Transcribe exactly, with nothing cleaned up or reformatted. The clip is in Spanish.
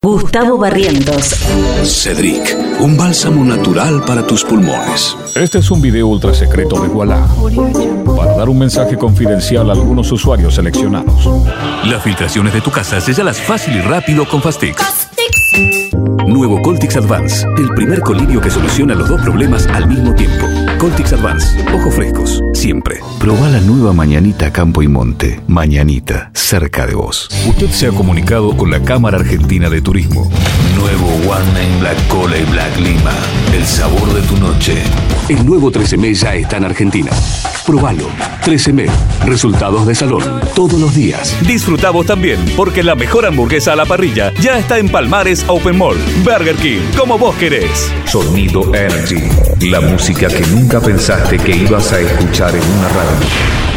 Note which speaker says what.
Speaker 1: Gustavo Barrientos.
Speaker 2: Cedric, un bálsamo natural para tus pulmones.
Speaker 3: Este es un video ultra secreto de Voilà, para dar un mensaje confidencial a algunos usuarios seleccionados.
Speaker 4: Las filtraciones de tu casa, séllalas fácil y rápido con Fastix. Nuevo Coltix Advance, el primer colivio que soluciona los dos problemas al mismo tiempo. Coltix Advance, ojos frescos, siempre.
Speaker 5: Probá la nueva Mañanita Campo y Monte. Mañanita, cerca de vos.
Speaker 4: Usted se ha comunicado con la Cámara Argentina de Turismo. Nuevo One Name Black Cola y Black Lima, el sabor de tu noche.
Speaker 2: El nuevo trece eme ya está en Argentina. Probalo. trece eme, resultados de salón, todos los días.
Speaker 4: Disfruta vos también, porque la mejor hamburguesa a la parrilla ya está en Palmares Open Mall. Burger King, como vos querés.
Speaker 6: Sonido Energy, la música que nunca pensaste que ibas a escuchar en una radio.